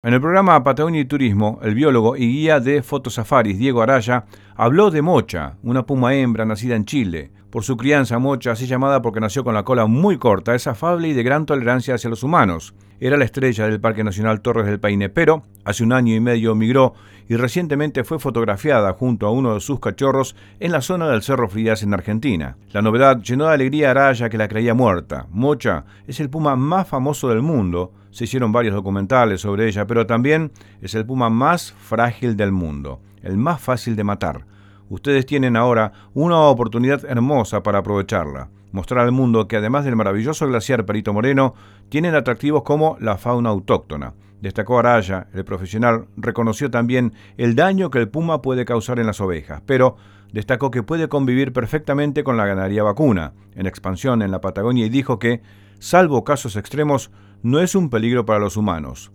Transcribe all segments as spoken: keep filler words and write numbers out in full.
En el programa Patagonia y Turismo, el biólogo y guía de fotosafaris Diego Araya habló de Mocha, una puma hembra nacida en Chile. Por su crianza, Mocha, así llamada porque nació con la cola muy corta, es afable y de gran tolerancia hacia los humanos. Era la estrella del Parque Nacional Torres del Paine, pero hace un año y medio migró y recientemente fue fotografiada junto a uno de sus cachorros en la zona del Cerro Frías en Argentina. La novedad llenó de alegría a Araya, que la creía muerta. Mocha es el puma más famoso del mundo. Se hicieron varios documentales sobre ella, pero también es el puma más frágil del mundo, el más fácil de matar. Ustedes tienen ahora una oportunidad hermosa para aprovecharla. Mostrar al mundo que además del maravilloso glaciar Perito Moreno, tienen atractivos como la fauna autóctona. Destacó Araya, el profesional reconoció también el daño que el puma puede causar en las ovejas, pero destacó que puede convivir perfectamente con la ganadería vacuna, en expansión en la Patagonia, y dijo que, salvo casos extremos, no es un peligro para los humanos.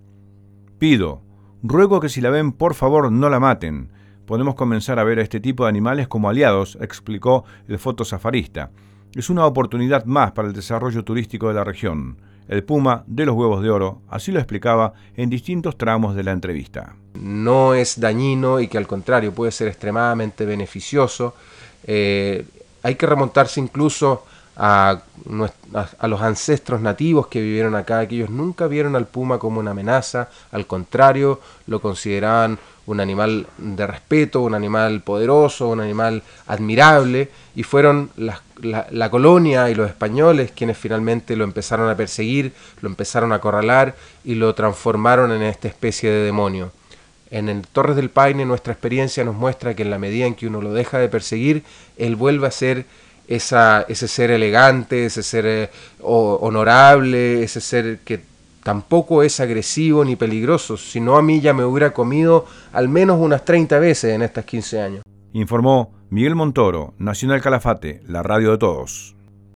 Pido, ruego que si la ven, por favor, no la maten. Podemos comenzar a ver a este tipo de animales como aliados, explicó el fotosafarista. Es una oportunidad más para el desarrollo turístico de la región. El puma de los huevos de oro, así lo explicaba en distintos tramos de la entrevista. No es dañino y que al contrario puede ser extremadamente beneficioso. Eh, hay que remontarse incluso a, a, a los ancestros nativos que vivieron acá, que ellos nunca vieron al puma como una amenaza, al contrario, lo consideraban un animal de respeto, un animal poderoso, un animal admirable, y fueron la, la, la colonia y los españoles quienes finalmente lo empezaron a perseguir, lo empezaron a acorralar y lo transformaron en esta especie de demonio. En el Torres del Paine nuestra experiencia nos muestra que en la medida en que uno lo deja de perseguir, él vuelve a ser esa, ese ser elegante, ese ser eh, honorable, ese ser que tampoco es agresivo ni peligroso, sino a mí ya me hubiera comido al menos unas treinta veces en estos quince años. Informó Miguel Montoro, Nacional Calafate, la radio de todos.